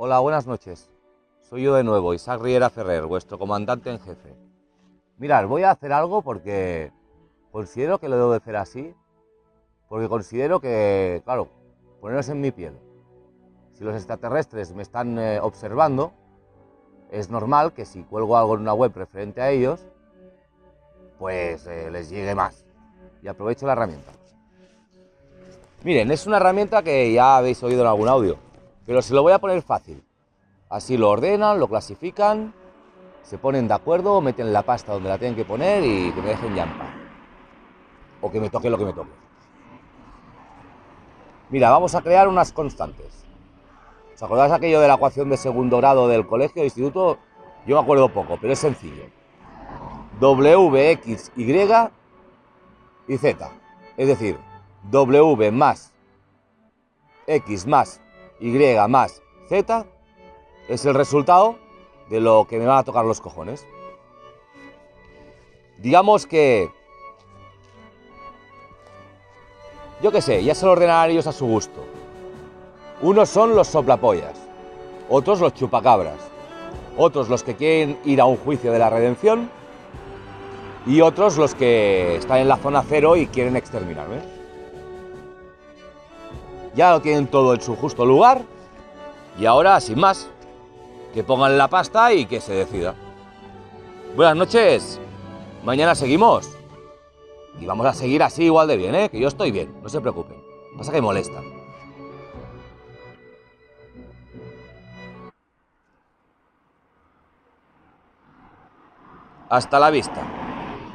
Hola, buenas noches. Soy yo de nuevo, Isaac Riera Ferrer, vuestro comandante en jefe. Mirad, voy a hacer algo porque considero que lo debo de hacer así, porque considero que, claro, poneros en mi piel. Si los extraterrestres me están observando, es normal que si cuelgo algo en una web referente a ellos, pues les llegue más. Y aprovecho la herramienta. Miren, es una herramienta que ya habéis oído en algún audio, pero se lo voy a poner fácil. Así lo ordenan, lo clasifican, se ponen de acuerdo, meten la pasta donde la tienen que poner y que me dejen ya en paz. O que me toque lo que me toque. Mira, vamos a crear unas constantes. ¿Os acordáis aquello de la ecuación de segundo grado del colegio, de instituto? Yo me acuerdo poco, pero es sencillo. W, X, Y y Z. Es decir, W más X más Y más Z es el resultado de lo que me van a tocar los cojones. Digamos que, yo qué sé, ya se lo ordenarán ellos a su gusto. Unos son los soplapollas, otros los chupacabras, otros los que quieren ir a un juicio de la redención y otros los que están en la zona cero y quieren exterminarme. Ya lo tienen todo en su justo lugar y ahora, sin más, que pongan la pasta y que se decida. Buenas noches, mañana seguimos. Y vamos a seguir así igual de bien, que yo estoy bien, no se preocupen. Pasa que molesta. Hasta la vista.